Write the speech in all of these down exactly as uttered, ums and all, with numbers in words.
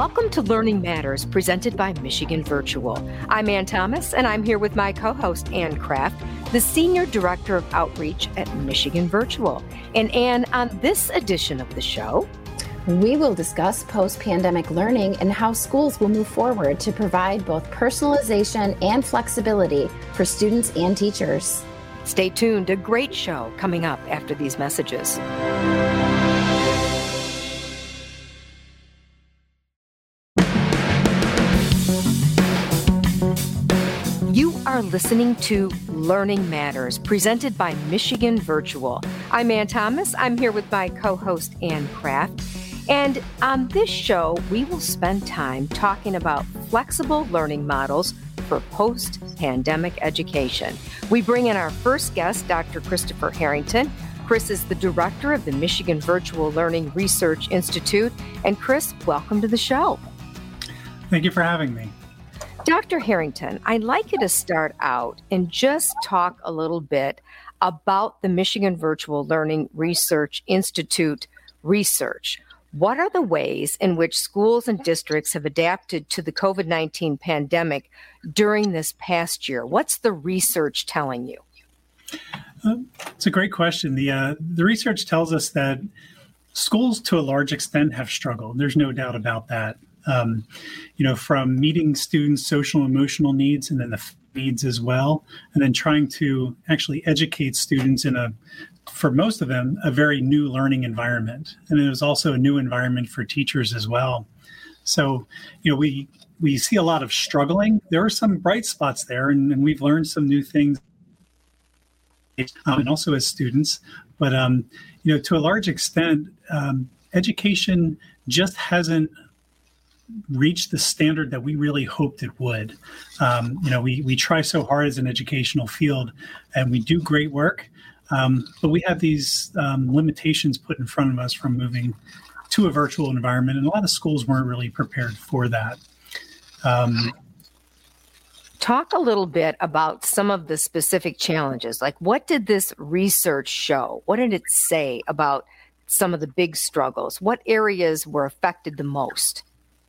Welcome to Learning Matters, presented by Michigan Virtual. I'm Ann Thomas, and I'm here with my co-host, Ann Kraft, the Senior Director of Outreach at Michigan Virtual. And Ann, on this edition of the show, we will discuss post-pandemic learning and how schools will move forward to provide both personalization and flexibility for students and teachers. Stay tuned, a great show coming up after these messages. You are listening to Learning Matters, presented by Michigan Virtual. I'm Ann Thomas. I'm here with my co-host, Ann Kraft. And on this show, we will spend time talking about flexible learning models for post-pandemic education. We bring in our first guest, Doctor Christopher Harrington. Chris is the director of the Michigan Virtual Learning Research Institute. And Chris, welcome to the show. Thank you for having me. Doctor Harrington, I'd like you to start out and just talk a little bit about the Michigan Virtual Learning Research Institute research. What are the ways in which schools and districts have adapted to the covid nineteen pandemic during this past year? What's the research telling you? Uh, it's a great question. The uh, the research tells us that schools, to a large extent, have struggled. There's no doubt about that. Um, you know, from meeting students' social and emotional needs and then the needs as well, and then trying to actually educate students in a, for most of them, a very new learning environment. And it was also a new environment for teachers as well. So, you know, we we see a lot of struggling. There are some bright spots there, and, and we've learned some new things, um, and also as students. But, um, you know, to a large extent, um, education just hasn't reach the standard that we really hoped it would. Um, you know, we we try so hard as an educational field, and we do great work, um, but we have these um, limitations put in front of us from moving to a virtual environment, and a lot of schools weren't really prepared for that. Um, Talk a little bit about some of the specific challenges. Like, what did this research show? What did it say about some of the big struggles? What areas were affected the most?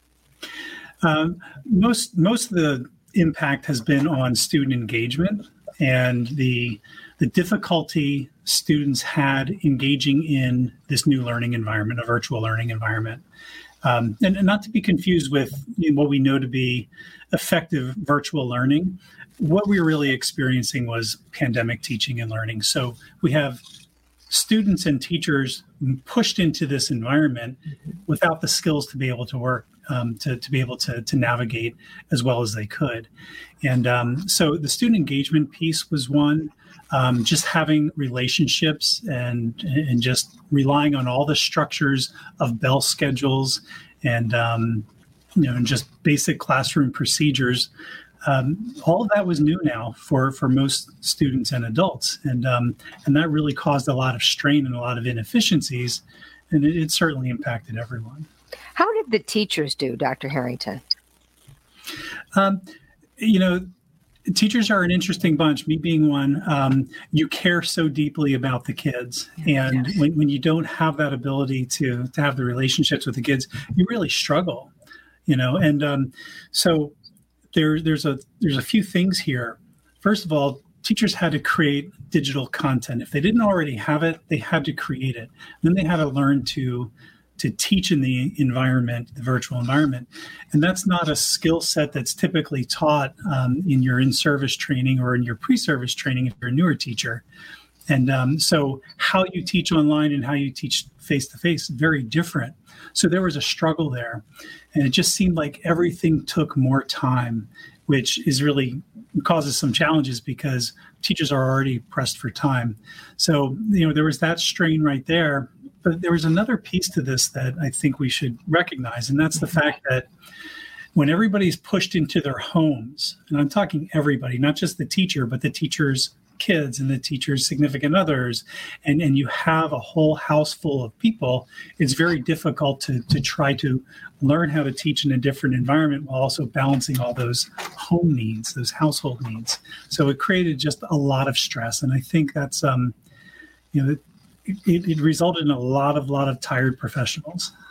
Um, most most of the impact has been on student engagement and the the difficulty students had engaging in this new learning environment, a virtual learning environment. Um, and, and not to be confused with you know, what we know to be effective virtual learning. What we were really experiencing was pandemic teaching and learning. So we have students and teachers pushed into this environment without the skills to be able to work, um, to, to be able to, to navigate as well as they could. And um, so the student engagement piece was one, um, just having relationships and, and just relying on all the structures of bell schedules and, um, you know, and just basic classroom procedures. Um, all of that was new now for, for most students and adults. And um, and that really caused a lot of strain and a lot of inefficiencies. And it, it certainly impacted everyone. How did the teachers do, Doctor Harrington? Um, you know, teachers are an interesting bunch, me being one. Um, you care so deeply about the kids. And yes. when, when you don't have that ability to, to have the relationships with the kids, you really struggle, you know. And um, so There, there's a there's a few things here. First of all, teachers had to create digital content. If they didn't already have it, they had to create it. Then they had to learn to to teach in the environment, the virtual environment. And that's not a skill set that's typically taught um, in your in-service training or in your pre-service training if you're a newer teacher. And um, so how you teach online and how you teach face-to-face, very different. So there was a struggle there. And it just seemed like everything took more time, which is really causes some challenges because teachers are already pressed for time. So, you know, there was that strain right there. But there was another piece to this that I think we should recognize, and that's the fact that when everybody's pushed into their homes, and I'm talking everybody, not just the teacher, but the teacher's kids and the teacher's significant others, and, and you have a whole house full of people, it's very difficult to, to try to learn how to teach in a different environment while also balancing all those home needs, those household needs. So it created just a lot of stress. And I think that's, um, you know, it, it, it resulted in a lot of, lot of tired professionals.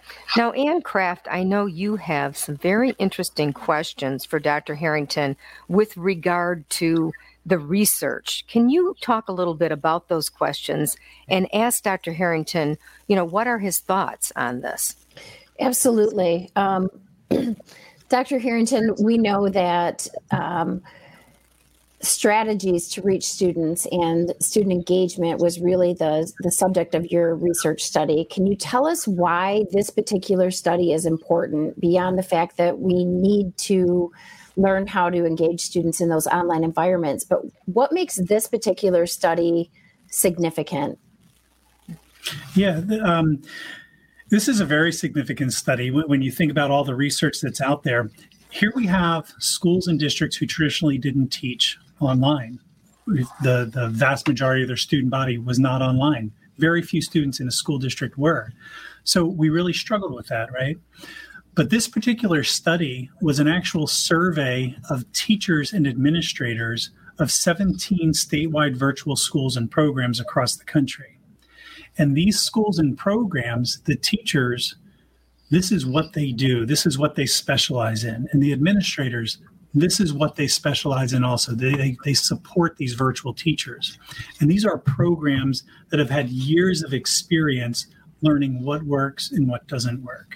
Now, Ann Kraft, I know you have some very interesting questions for Doctor Harrington with regard to the research. Can you talk a little bit about those questions and ask Doctor Harrington, you know, what are his thoughts on this? Absolutely. Um, Doctor Harrington, we know that um, strategies to reach students and student engagement was really the, the subject of your research study. Can you tell us why this particular study is important beyond the fact that we need to learn how to engage students in those online environments? But what makes this particular study significant? Yeah, the, um, this is a very significant study when, when you think about all the research that's out there. Here we have schools and districts who traditionally didn't teach online. The, the vast majority of their student body was not online. Very few students in a school district were. So we really struggled with that, right? But this particular study was an actual survey of teachers and administrators of seventeen statewide virtual schools and programs across the country. And these schools and programs, the teachers, this is what they do. This is what they specialize in. And the administrators, this is what they specialize in also. They, they, they support these virtual teachers. And these are programs that have had years of experience learning what works and what doesn't work.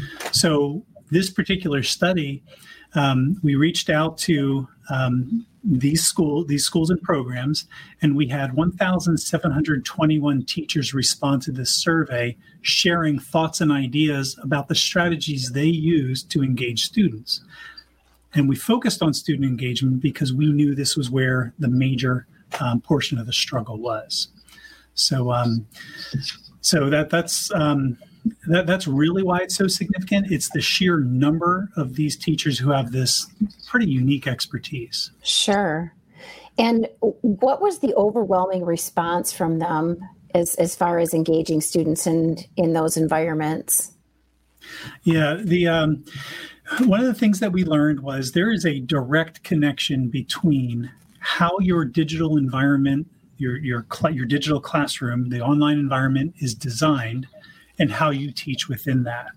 So this particular study, um, we reached out to um, these school, these schools and programs, and we had one thousand seven hundred twenty-one teachers respond to this survey, sharing thoughts and ideas about the strategies they use to engage students. And we focused on student engagement because we knew this was where the major um, portion of the struggle was. So, um, so that that's um, that, that's really why it's so significant. It's the sheer number of these teachers who have this pretty unique expertise. Sure. And what was the overwhelming response from them as as far as engaging students in in those environments? Yeah, the um, one of the things that we learned was there is a direct connection between how your digital environment, your your cl- your digital classroom, the online environment is designed, and how you teach within that.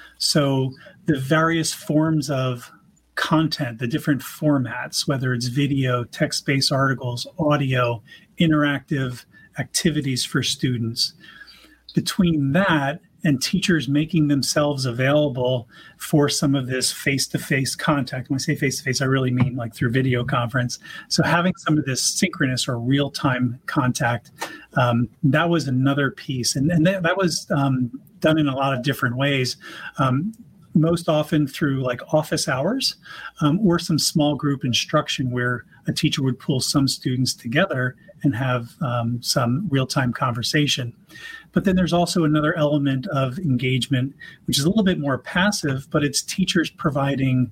So the various forms of content, the different formats, whether it's video, text-based articles, audio, interactive activities for students, between that and teachers making themselves available for some of this face-to-face contact. When I say face-to-face, I really mean like through video conference. So having some of this synchronous or real-time contact, um, that was another piece. And, and that, that was um, done in a lot of different ways, um, most often through like office hours um, or some small group instruction where a teacher would pull some students together and have um, some real-time conversation. But then there's also another element of engagement, which is a little bit more passive, but it's teachers providing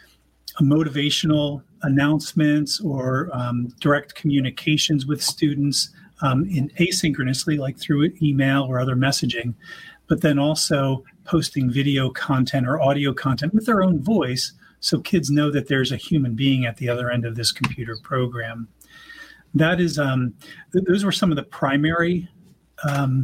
a motivational announcements or um, direct communications with students um, in asynchronously, like through email or other messaging, but then also posting video content or audio content with their own voice so kids know that there's a human being at the other end of this computer program. That is, um, th- those were some of the primary um,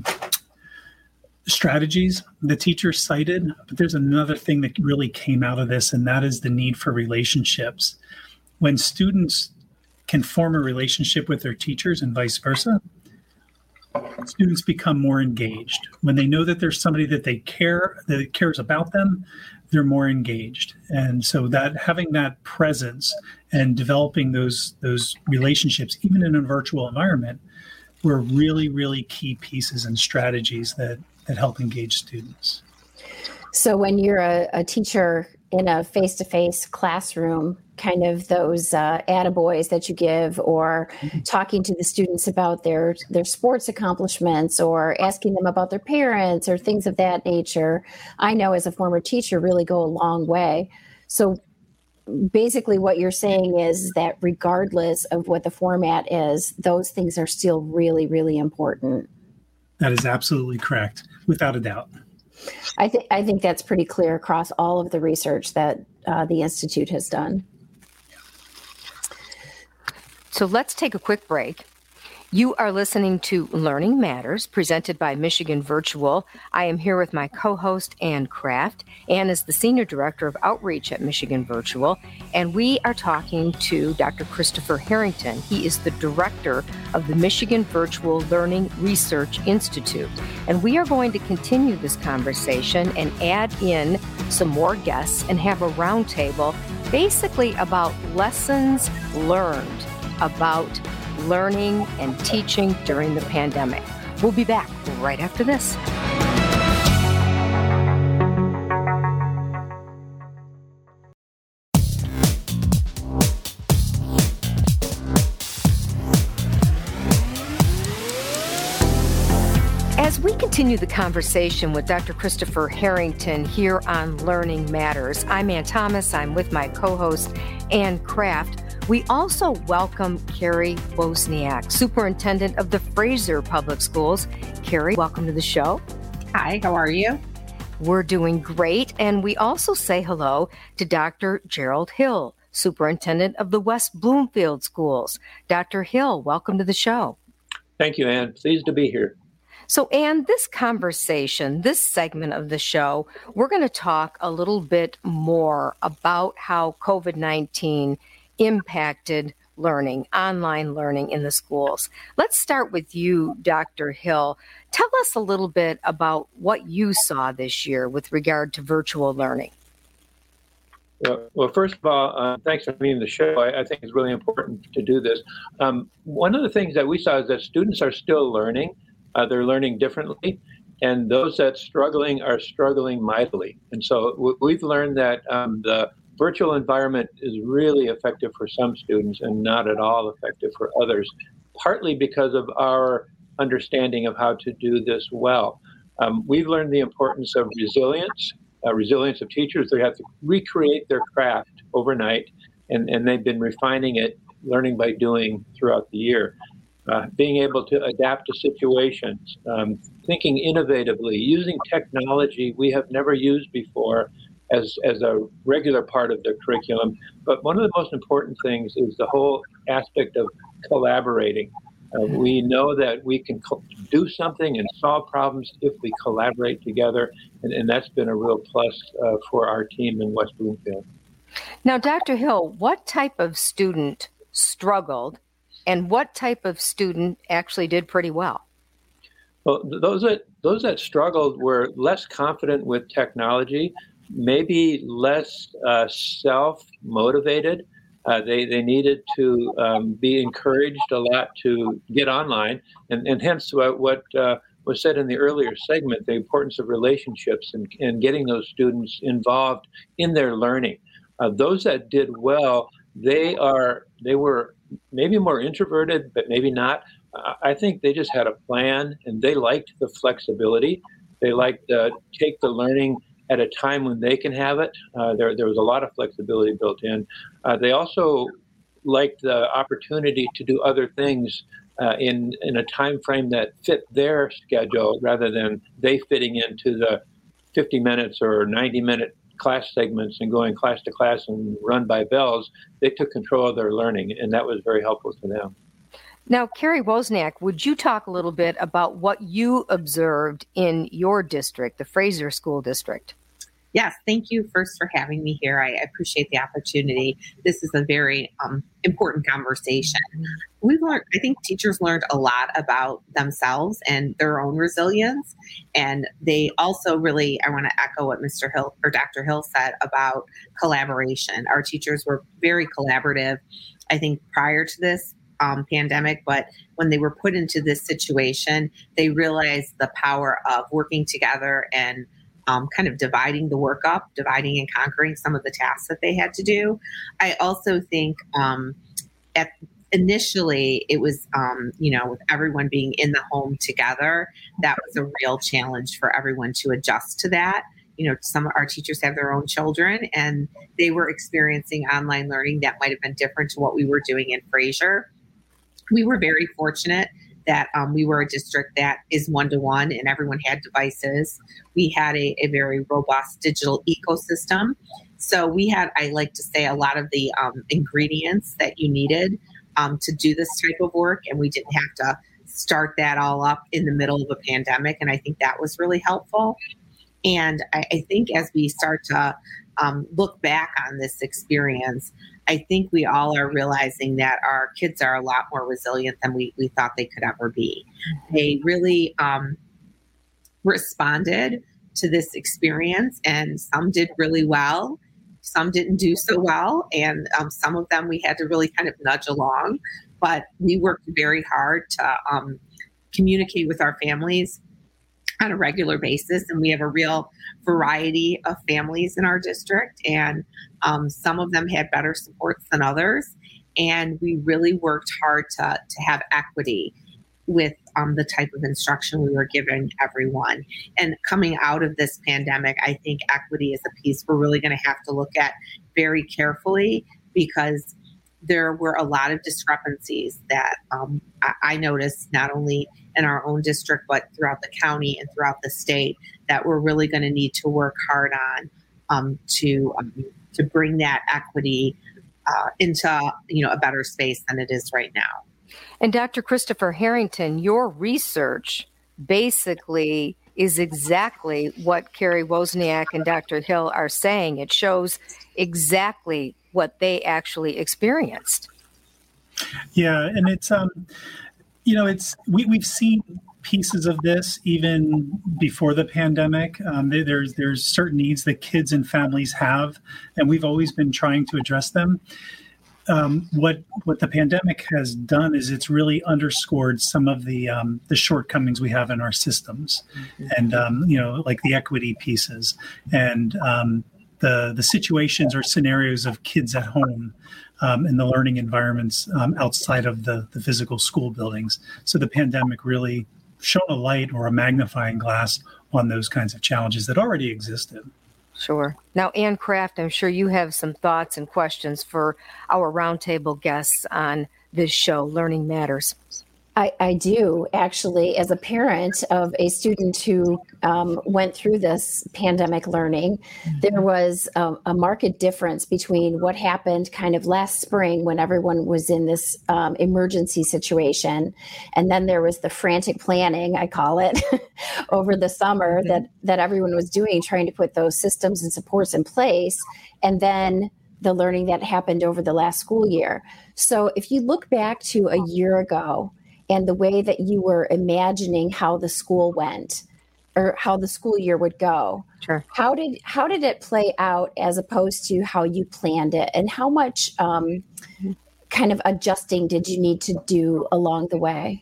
strategies the teachers cited, but there's another thing that really came out of this, and that is the need for relationships. When students can form a relationship with their teachers and vice versa, students become more engaged. When they know that there's somebody that they care, that cares about them, they're more engaged. And so that having that presence and developing those those relationships, even in a virtual environment, were really, really key pieces and strategies that, that help engage students. So when you're a, a teacher in a face-to-face classroom, kind of those uh, attaboys that you give, or talking to the students about their, their sports accomplishments, or asking them about their parents, or things of that nature, I know as a former teacher really go a long way. So basically what you're saying is that regardless of what the format is, those things are still really, really important. That is absolutely correct, without a doubt. I think I think that's pretty clear across all of the research that uh, the Institute has done. So let's take a quick break. You are listening to Learning Matters, presented by Michigan Virtual. I am here with my co-host, Ann Kraft. Ann is the Senior Director of Outreach at Michigan Virtual, and we are talking to Doctor Christopher Harrington. He is the Director of the Michigan Virtual Learning Research Institute. And we are going to continue this conversation and add in some more guests and have a roundtable basically about lessons learned about learning and teaching during the pandemic. We'll be back right after this. As we continue the conversation with Doctor Christopher Harrington here on Learning Matters, I'm Ann Thomas. I'm with my co-host, Ann Kraft. We also welcome Carrie Wozniak, Superintendent of the Fraser Public Schools. Carrie, welcome to the show. Hi, how are you? We're doing great. And we also say hello to Doctor Gerald Hill, Superintendent of the West Bloomfield Schools. Doctor Hill, welcome to the show. Thank you, Ann. Pleased to be here. So, Ann, this conversation, this segment of the show, we're going to talk a little bit more about how COVID nineteen impacted learning, online learning in the schools. Let's start with you, Doctor Hill. Tell us a little bit about what you saw this year with regard to virtual learning. Well, well first of all, uh, thanks for being on the show. I, I think it's really important to do this. Um, one of the things that we saw is that students are still learning. Uh, they're learning differently, and those that are struggling are struggling mightily. And so w- we've learned that um, the virtual environment is really effective for some students and not at all effective for others, partly because of our understanding of how to do this well. Um, we've learned the importance of resilience, uh, resilience of teachers. They have to recreate their craft overnight, and, and they've been refining it, learning by doing throughout the year. Uh, being able to adapt to situations, um, thinking innovatively, using technology we have never used before as, as a regular part of the curriculum. But one of the most important things is the whole aspect of collaborating. Uh, we know that we can co- do something and solve problems if we collaborate together, and, and that's been a real plus uh, for our team in West Bloomfield. Now, Doctor Hill, what type of student struggled and what type of student actually did pretty well? Well, those that those that struggled were less confident with technology, maybe less uh, self-motivated. Uh, they they needed to um, be encouraged a lot to get online, and, and hence what, what uh, was said in the earlier segment, the importance of relationships and, and getting those students involved in their learning. Uh, those that did well, they are they were maybe more introverted, but maybe not. Uh, I think they just had a plan, and they liked the flexibility. They liked to take the learning at a time when they can have it. Uh, there, there was a lot of flexibility built in. Uh, they also liked the opportunity to do other things uh, in, in a time frame that fit their schedule rather than they fitting into the fifty minutes or ninety minute class segments and going class to class and run by bells. They took control of their learning, and that was very helpful to them. Now, Carrie Wozniak, would you talk a little bit about what you observed in your district, the Fraser School District? Yes, thank you first for having me here. I appreciate the opportunity. This is a very um, important conversation. We've learned, I think teachers learned a lot about themselves and their own resilience. And they also really, I want to echo what Mister Hill or Doctor Hill said about collaboration. Our teachers were very collaborative, I think, prior to this um, pandemic, but when they were put into this situation, they realized the power of working together and Um, kind of dividing the work up, dividing and conquering some of the tasks that they had to do. I also think um, at initially it was, um, you know, with everyone being in the home together, that was a real challenge for everyone to adjust to that. You know, some of our teachers have their own children, and they were experiencing online learning that might have been different to what we were doing in Fraser. We were very fortunate that um, we were a district that is one-to-one and everyone had devices. We had a, a very robust digital ecosystem. So we had, I like to say, a lot of the um, ingredients that you needed um, to do this type of work, and we didn't have to start that all up in the middle of a pandemic. And I think that was really helpful. And I, I think as we start to um, look back on this experience, I think we all are realizing that our kids are a lot more resilient than we, we thought they could ever be. They really um, responded to this experience, and some did really well. Some didn't do so well, and um, some of them we had to really kind of nudge along. But we worked very hard to um, communicate with our families on a regular basis, and we have a real variety of families in our district, and um, some of them had better supports than others. And we really worked hard to, to have equity with um, the type of instruction we were giving everyone. And coming out of this pandemic, I think equity is a piece we're really going to have to look at very carefully, because there were a lot of discrepancies that um, I, I noticed not only in our own district, but throughout the county and throughout the state, that we're really going to need to work hard on um, to um, to bring that equity uh, into you know a better space than it is right now. And Doctor Christopher Harrington, your research basically is exactly what Carrie Wozniak and Doctor Hill are saying. It shows exactly what they actually experienced. Yeah, and it's um, you know, it's we we've seen pieces of this even before the pandemic. Um, there, there's there's certain needs that kids and families have, and we've always been trying to address them. Um, what what the pandemic has done is it's really underscored some of the um, the shortcomings we have in our systems, mm-hmm. and um, you know, like the equity pieces and um, the the situations or scenarios of kids at home um, in the learning environments um, outside of the the physical school buildings. So the pandemic really shone a light or a magnifying glass on those kinds of challenges that already existed. Sure. Now, Ann Craft, I'm sure you have some thoughts and questions for our roundtable guests on this show, Learning Matters. I, I do, actually, as a parent of a student who um, went through this pandemic learning, mm-hmm. there was a, a marked difference between what happened kind of last spring when everyone was in this um, emergency situation. And then there was the frantic planning, I call it, over the summer mm-hmm. that, that everyone was doing, trying to put those systems and supports in place. And then the learning that happened over the last school year. So if you look back to a year ago, and the way that you were imagining how the school went or how the school year would go. Sure. How did how did it play out as opposed to how you planned it? And how much um, kind of adjusting did you need to do along the way?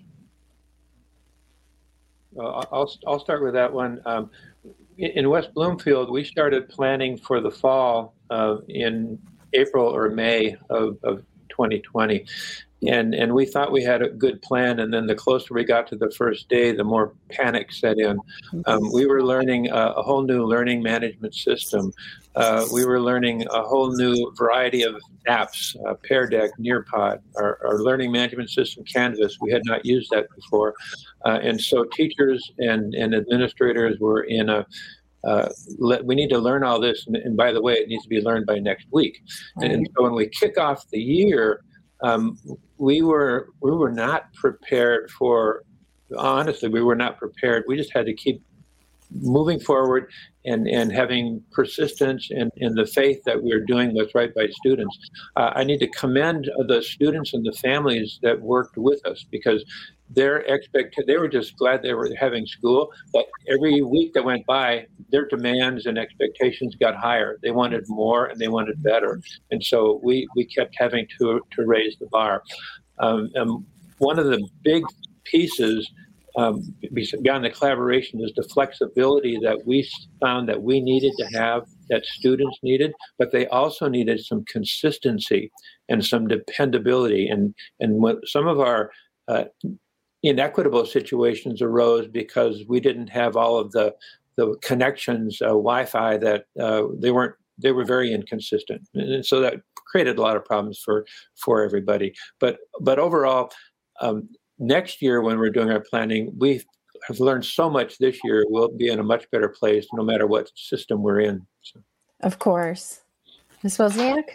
Well, I'll, I'll start with that one. Um, in West Bloomfield, we started planning for the fall uh, in April or May of, of twenty twenty. And and we thought we had a good plan, and then the closer we got to the first day, the more panic set in. Um, we were learning a, a whole new learning management system. Uh, we were learning a whole new variety of apps, uh, Pear Deck, Nearpod, our, our learning management system, Canvas. We had not used that before. Uh, and so teachers and, and administrators were in a Uh, let, we need to learn all this, and, and by the way, it needs to be learned by next week. Right. And so when we kick off the year, um, we were we were not prepared for. Honestly, we were not prepared. We just had to keep moving forward and, and having persistence and in, in the faith that we're doing what's right by students. Uh, I need to commend the students and the families that worked with us, because their expect they were just glad they were having school, but every week that went by, their demands and expectations got higher. They wanted more and they wanted better. And so we, we kept having to, to raise the bar. Um, and one of the big pieces Um, beyond the collaboration is the flexibility that we found that we needed to have, that students needed, but they also needed some consistency and some dependability. And and when some of our uh, inequitable situations arose because we didn't have all of the the connections, uh, Wi-Fi, that uh, they weren't they were very inconsistent, and so that created a lot of problems for for everybody. But but overall. Um, Next year, when we're doing our planning, we have learned so much this year. We'll be in a much better place no matter what system we're in. So. Of course. Miz Wozniak?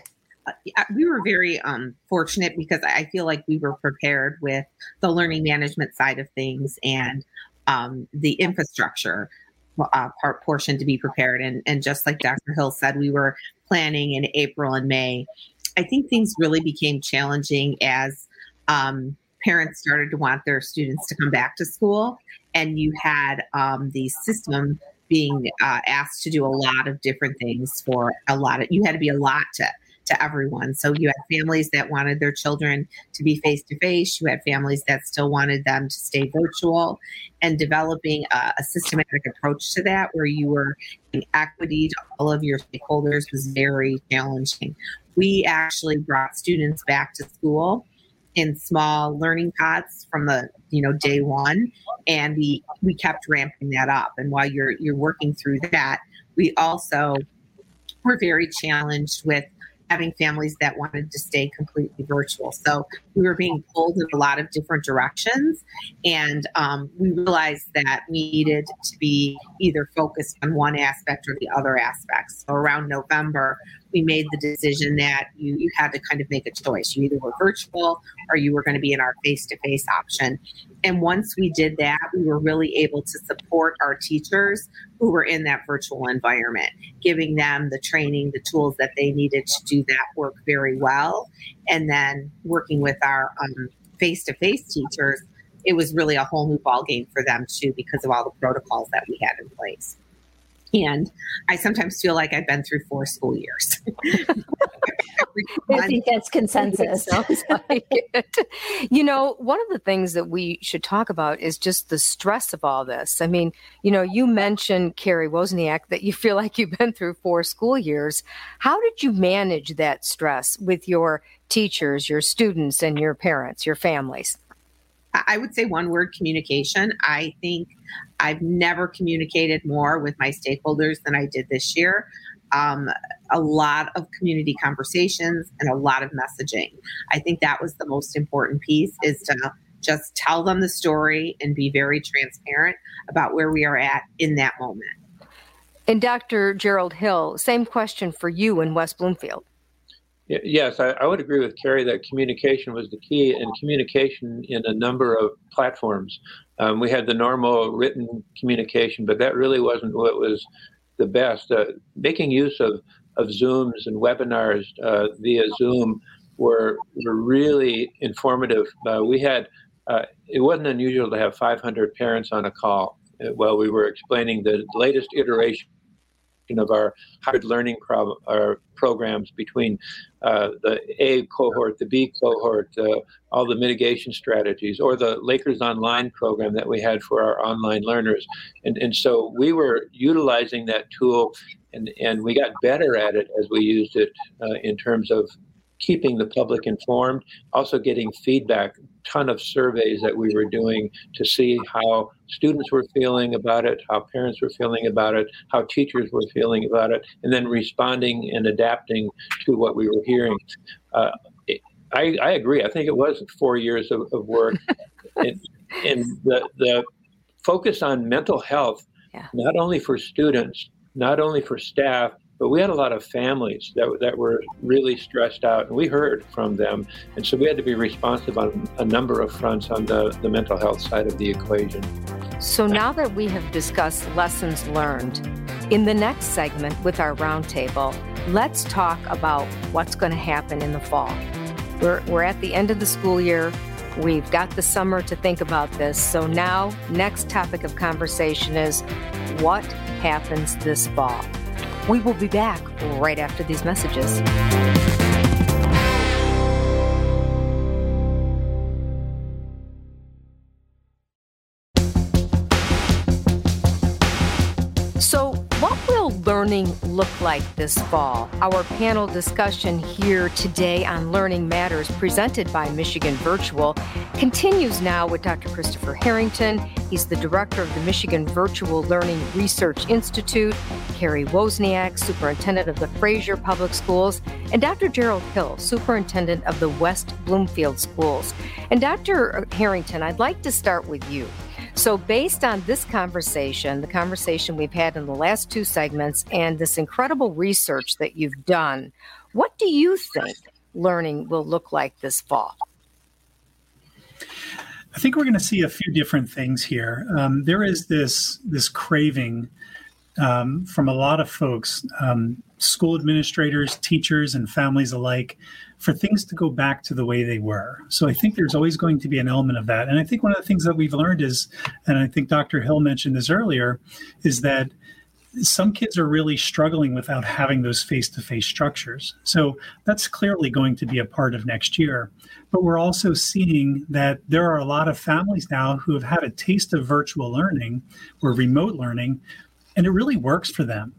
we were very um, fortunate because I feel like we were prepared with the learning management side of things and um, the infrastructure uh, part portion to be prepared. And, and just like Doctor Hill said, we were planning in April and May. I think things really became challenging as um, parents started to want their students to come back to school. And you had um, the system being uh, asked to do a lot of different things for a lot of, you had to be a lot to, to everyone. So you had families that wanted their children to be face-to-face. You had families that still wanted them to stay virtual, and developing a, a systematic approach to that where you were in equity to all of your stakeholders was very challenging. We actually brought students back to school in small learning pods from the, you know, day one. And we, we kept ramping that up. And while you're, you're working through that, we also were very challenged with having families that wanted to stay completely virtual. So we were being pulled in a lot of different directions. And um, we realized that we needed to be either focused on one aspect or the other aspect. So around November, we made the decision that you, you had to kind of make a choice. You either were virtual or you were going to be in our face-to-face option. And once we did that, we were really able to support our teachers who were in that virtual environment, giving them the training, the tools that they needed to do that work very well. And then working with our um, face-to-face teachers, it was really a whole new ballgame for them too, because of all the protocols that we had in place. And I sometimes feel like I've been through four school years. I think that's consensus. Sounds like it. You know, one of the things that we should talk about is just the stress of all this. I mean, you know, you mentioned, Carrie Wozniak, that you feel like you've been through four school years. How did you manage that stress with your teachers, your students, and your parents, your families? I would say one word: communication. I think I've never communicated more with my stakeholders than I did this year. Um, a lot of community conversations and a lot of messaging. I think that was the most important piece, is to just tell them the story and be very transparent about where we are at in that moment. And Doctor Gerald Hill, same question for you in West Bloomfield. Yes, I, I would agree with Carrie that communication was the key, and communication in a number of platforms. Um, we had the normal written communication, but that really wasn't what was the best. Uh, making use of, of Zooms and webinars uh, via Zoom were, were really informative. Uh, we had, uh, it wasn't unusual to have five hundred parents on a call while we were explaining the latest iteration of our hybrid learning pro- our programs between uh, the A cohort, the B cohort, uh, all the mitigation strategies, or the Lakers Online program that we had for our online learners. And, and so we were utilizing that tool, and, and we got better at it as we used it uh, in terms of keeping the public informed, also getting feedback, ton of surveys that we were doing to see how students were feeling about it, how parents were feeling about it, how teachers were feeling about it, and then responding and adapting to what we were hearing. Uh, I, I agree. I think it was four years of, of work. and and the, the focus on mental health, yeah. not only for students, not only for staff, but we had a lot of families that, that were really stressed out, and we heard from them. And so we had to be responsive on a number of fronts on the, the mental health side of the equation. So now that we have discussed lessons learned, in the next segment with our roundtable, let's talk about what's going to happen in the fall. We're, we're at the end of the school year. We've got the summer to think about this. So now, next topic of conversation is what happens this fall. We will be back right after these messages. So, what will learning look like this fall? Our panel discussion here today on Learning Matters, presented by Michigan Virtual, continues now with Doctor Christopher Harrington. He's the director of the Michigan Virtual Learning Research Institute, Carrie Wozniak, superintendent of the Fraser Public Schools, and Doctor Gerald Hill, superintendent of the West Bloomfield Schools. And Doctor Harrington, I'd like to start with you. So based on this conversation, the conversation we've had in the last two segments, and this incredible research that you've done, what do you think learning will look like this fall? I think we're going to see a few different things here. Um, there is this this craving um, from a lot of folks, um, school administrators, teachers, and families alike, for things to go back to the way they were. So I think there's always going to be an element of that. And I think one of the things that we've learned is, and I think Doctor Hill mentioned this earlier, is that some kids are really struggling without having those face-to-face structures. So that's clearly going to be a part of next year. But we're also seeing that there are a lot of families now who have had a taste of virtual learning or remote learning, and it really works for them.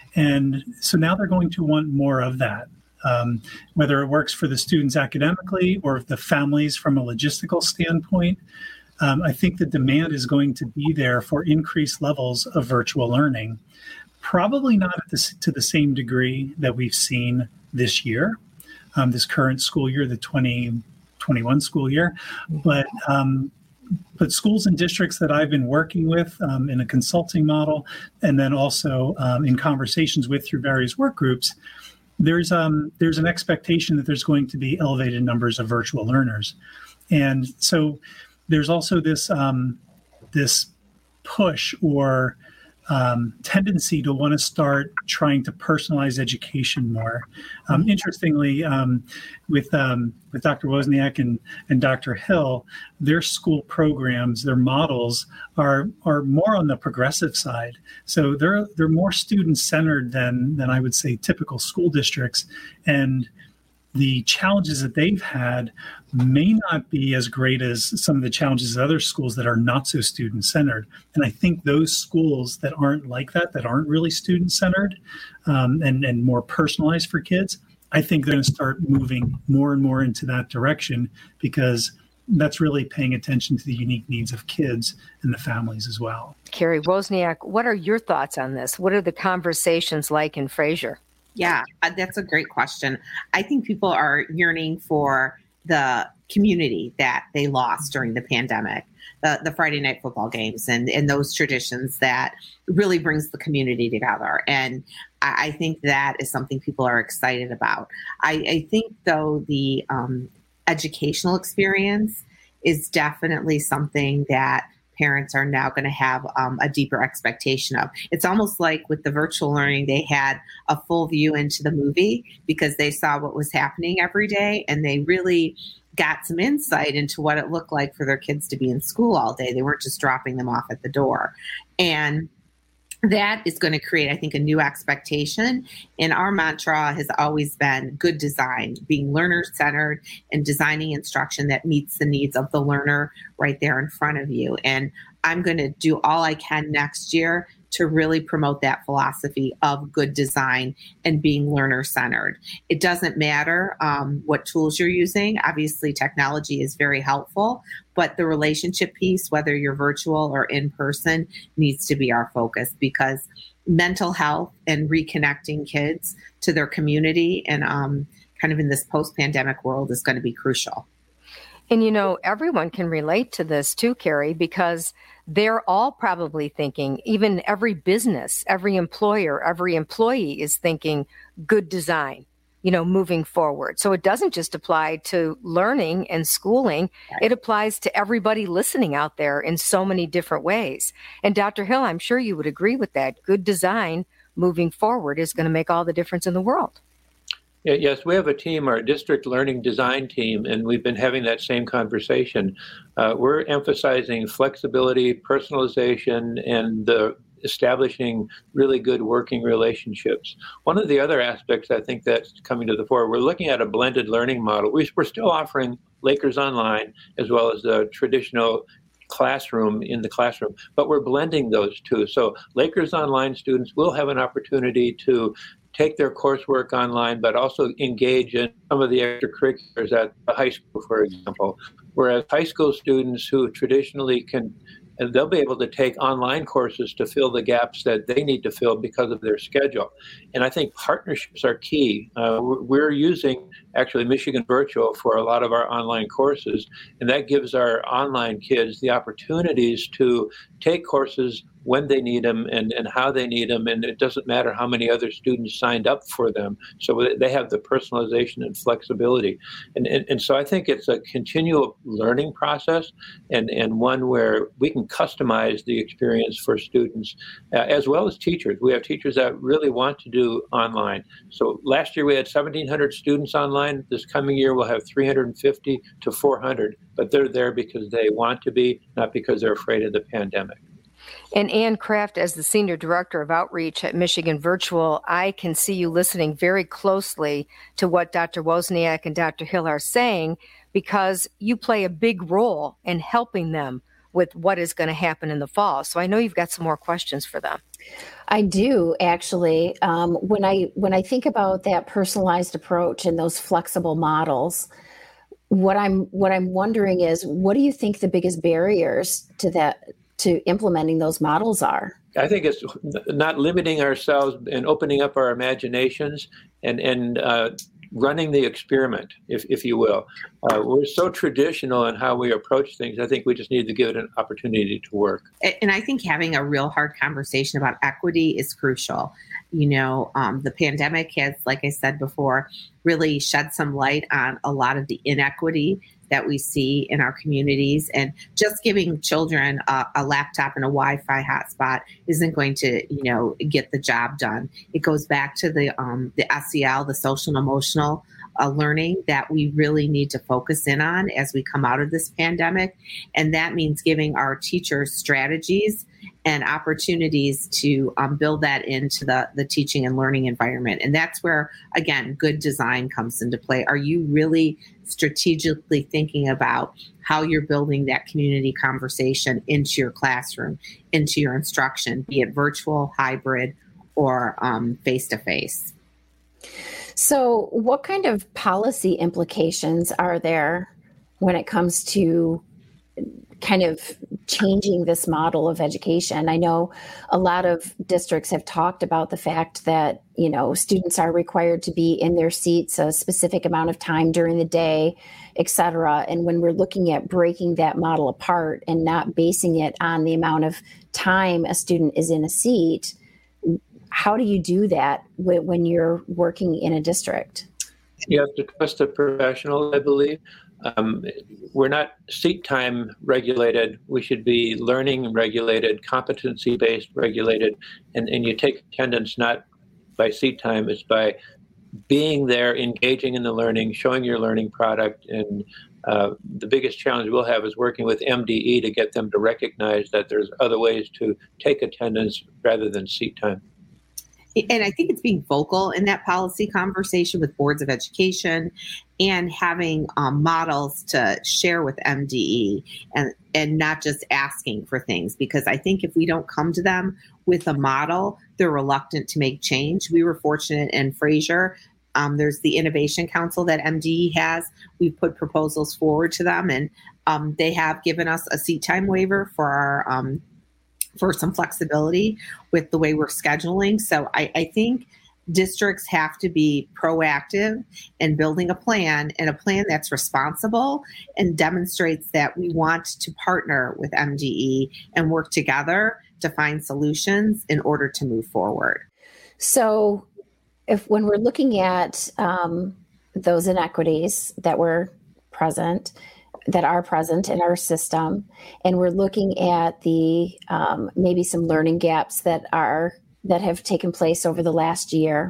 And so now they're going to want more of that, um, whether it works for the students academically or the families from a logistical standpoint. Um, I think the demand is going to be there for increased levels of virtual learning, probably not at the, to the same degree that we've seen this year, um, this current school year, the twenty twenty-one school year. But um, but schools and districts that I've been working with um, in a consulting model, and then also um, in conversations with through various work groups, there's um, there's an expectation that there's going to be elevated numbers of virtual learners, and so there's also this um, this push or um, tendency to want to start trying to personalize education more. Um, interestingly, um, with um, with Doctor Wozniak and, and Doctor Hill, their school programs, their models are are more on the progressive side. So they're they're more student centered than than I would say typical school districts, and the challenges that they've had may not be as great as some of the challenges of other schools that are not so student-centered. And I think those schools that aren't like that, that aren't really student-centered um, and, and more personalized for kids, I think they're going to start moving more and more into that direction, because that's really paying attention to the unique needs of kids and the families as well. Carrie Wozniak, what are your thoughts on this? What are the conversations like in Fraser? Yeah, that's a great question. I think people are yearning for the community that they lost during the pandemic, the, the Friday night football games and, and those traditions that really brings the community together. And I, I think that is something people are excited about. I, I think, though, the um, educational experience is definitely something that parents are now going to have um, a deeper expectation of. It's almost like with the virtual learning, they had a full view into the movie because they saw what was happening every day, and they really got some insight into what it looked like for their kids to be in school all day. They weren't just dropping them off at the door. And that is going to create, I think, a new expectation. And our mantra has always been good design, being learner-centered and designing instruction that meets the needs of the learner right there in front of you. And I'm going to do all I can next year to really promote that philosophy of good design and being learner-centered. It doesn't matter um, what tools you're using. Obviously, technology is very helpful, but the relationship piece, whether you're virtual or in person, needs to be our focus, because mental health and reconnecting kids to their community and um, kind of in this post-pandemic world is going to be crucial. And, you know, everyone can relate to this too, Carrie, because they're all probably thinking, even every business, every employer, every employee is thinking good design, you know, moving forward. So it doesn't just apply to learning and schooling. Right. It applies to everybody listening out there in so many different ways. And Doctor Hill, I'm sure you would agree with that. Good design moving forward is going to make all the difference in the world. Yes, we have a team, our district learning design team, and we've been having that same conversation. Uh, we're emphasizing flexibility, personalization, and the establishing really good working relationships. One of the other aspects I think that's coming to the fore, we're looking at a blended learning model. We, we're still offering Lakers Online as well as the traditional classroom in the classroom, but we're blending those two. So Lakers Online students will have an opportunity to take their coursework online, but also engage in some of the extracurriculars at the high school, for example. Whereas high school students who traditionally can, and they'll be able to take online courses to fill the gaps that they need to fill because of their schedule. And I think partnerships are key. Uh, we're using actually Michigan Virtual for a lot of our online courses. And that gives our online kids the opportunities to take courses when they need them and, and how they need them. And it doesn't matter how many other students signed up for them. So they have the personalization and flexibility. And, and, and so I think it's a continual learning process and, and one where we can customize the experience for students uh, as well as teachers. We have teachers that really want to do online. So last year we had seventeen hundred students online. This coming year we'll have three hundred fifty to four hundred, but they're there because they want to be, not because they're afraid of the pandemic. And Ann Kraft, as the Senior Director of Outreach at Michigan Virtual, I can see you listening very closely to what Doctor Wozniak and Doctor Hill are saying, because you play a big role in helping them with what is going to happen in the fall. So I know you've got some more questions for them. I do, actually. Um, when I when I think about that personalized approach and those flexible models, what I'm what I'm wondering is, what do you think the biggest barriers to that to implementing those models are? I think it's not limiting ourselves and opening up our imaginations and, and uh, running the experiment, if, if you will. Uh, we're so traditional in how we approach things. I think we just need to give it an opportunity to work. And I think having a real hard conversation about equity is crucial. You know, um, the pandemic has, like I said before, really shed some light on a lot of the inequity that we see in our communities, and just giving children a, a laptop and a Wi-Fi hotspot isn't going to, you know, get the job done. It goes back to the um, the S E L, the social and emotional uh, learning that we really need to focus in on as we come out of this pandemic, and that means giving our teachers strategies and opportunities to um, build that into the, the teaching and learning environment. And that's where, again, good design comes into play. Are you really strategically thinking about how you're building that community conversation into your classroom, into your instruction, be it virtual, hybrid, or um, face-to-face? So what kind of policy implications are there when it comes to kind of changing this model of education? I know a lot of districts have talked about the fact that, you know, students are required to be in their seats a specific amount of time during the day, et cetera. And when we're looking at breaking that model apart and not basing it on the amount of time a student is in a seat, how do you do that when you're working in a district? You have to trust a professional, I believe. Um, we're not seat time regulated. We should be learning regulated, competency-based regulated, and, and you take attendance not by seat time, it's by being there, engaging in the learning, showing your learning product. And uh, the biggest challenge we'll have is working with M D E to get them to recognize that there's other ways to take attendance rather than seat time. And I think it's being vocal in that policy conversation with boards of education and having um, models to share with M D E and, and not just asking for things. Because I think if we don't come to them with a model, they're reluctant to make change. We were fortunate in Fraser. Um, there's the Innovation Council that M D E has. We've put proposals forward to them, and um, they have given us a seat time waiver for our um for some flexibility with the way we're scheduling. So I, I think districts have to be proactive in building a plan, and a plan that's responsible and demonstrates that we want to partner with M D E and work together to find solutions in order to move forward. So if when we're looking at um, those inequities that were present, that are present in our system, and we're looking at the um, maybe some learning gaps that are that have taken place over the last year,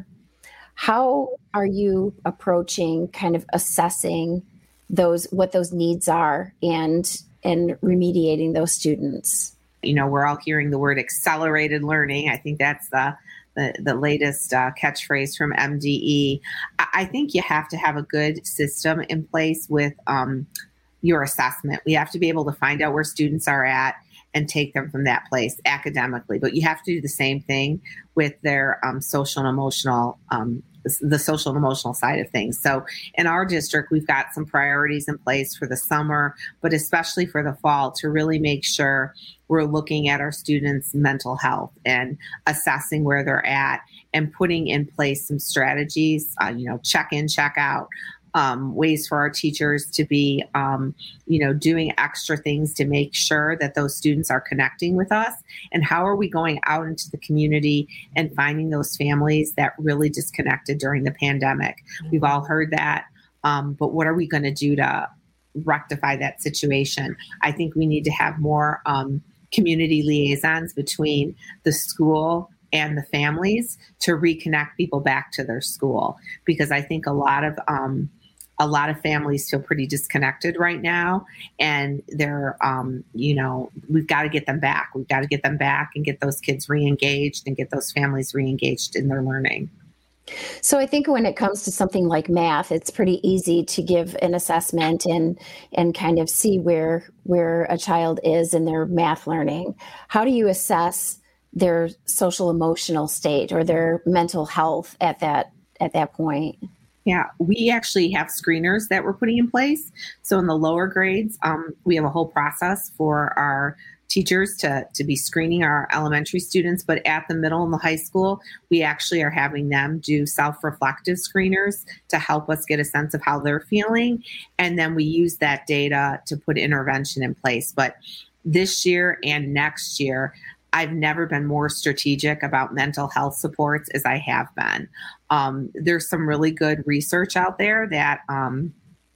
how are you approaching kind of assessing those what those needs are and and remediating those students? You know, we're all hearing the word accelerated learning. I think that's the the, the latest uh, catchphrase from M D E. I, I think you have to have a good system in place with um, your assessment. We have to be able to find out where students are at and take them from that place academically. But you have to do the same thing with their um, social and emotional, um, the social and emotional side of things. So in our district, we've got some priorities in place for the summer, but especially for the fall, to really make sure we're looking at our students' mental health and assessing where they're at and putting in place some strategies, uh, you know, check in, check out, um, ways for our teachers to be, um, you know, doing extra things to make sure that those students are connecting with us? And how are we going out into the community and finding those families that really disconnected during the pandemic? We've all heard that, um, but what are we going to do to rectify that situation? I think we need to have more um, community liaisons between the school and the families to reconnect people back to their school, because I think a lot of um, a lot of families feel pretty disconnected right now, and they're um, you know, we've got to get them back. We've got to get them back and get those kids re-engaged and get those families re-engaged in their learning. So I think when it comes to something like math, it's pretty easy to give an assessment and and kind of see where where a child is in their math learning. How do you assess their social emotional state or their mental health at that at that point? Yeah, we actually have screeners that we're putting in place. So in the lower grades, um, we have a whole process for our teachers to, to be screening our elementary students. But at the middle and the high school, we actually are having them do self-reflective screeners to help us get a sense of how they're feeling. And then we use that data to put intervention in place. But this year and next year, I've never been more strategic about mental health supports as I have been. Um, there's some really good research out there that um,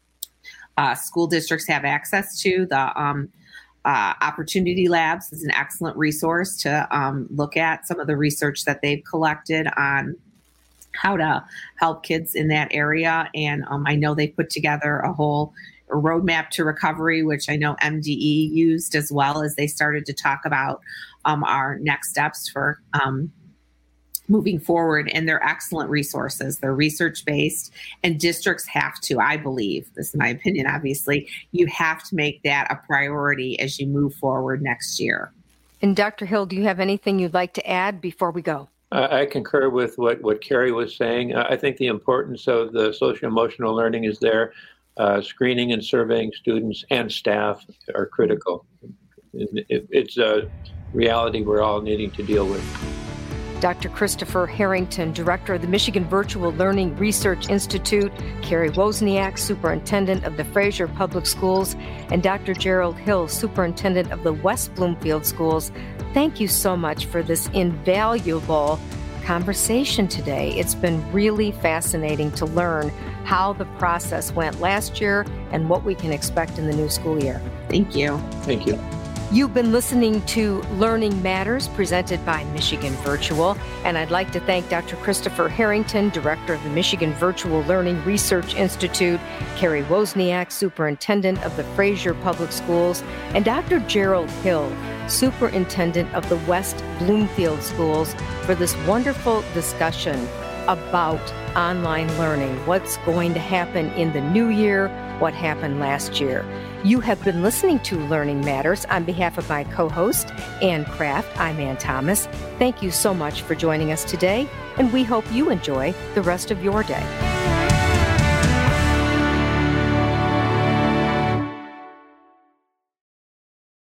uh, school districts have access to. The um, uh, Opportunity Labs is an excellent resource to um, look at some of the research that they've collected on how to help kids in that area. And um, I know they put together a whole a roadmap to recovery, which I know M D E used as well, as they started to talk about um, our next steps for um, moving forward. And they're excellent resources. They're research-based, and districts have to, I believe, this is my opinion, obviously, you have to make that a priority as you move forward next year. And Doctor Hill, do you have anything you'd like to add before we go? I concur with what, what Carrie was saying. I think the importance of the social emotional learning is there. Uh, screening and surveying students and staff are critical. It, it, it's a reality we're all needing to deal with. Doctor Christopher Harrington, Director of the Michigan Virtual Learning Research Institute, Carrie Wozniak, Superintendent of the Fraser Public Schools, and Doctor Gerald Hill, Superintendent of the West Bloomfield Schools, thank you so much for this invaluable conversation today. It's been really fascinating to learn how the process went last year and what we can expect in the new school year. Thank you. Thank you. You've been listening to Learning Matters, presented by Michigan Virtual, and I'd like to thank Doctor Christopher Harrington, Director of the Michigan Virtual Learning Research Institute, Carrie Wozniak, Superintendent of the Fraser Public Schools, and Doctor Gerald Hill, Superintendent of the West Bloomfield Schools, for this wonderful discussion about online learning, what's going to happen in the new year, what happened last year. You have been listening to Learning Matters. On behalf of my co-host, Ann Kraft, I'm Ann Thomas. Thank you so much for joining us today, and we hope you enjoy the rest of your day.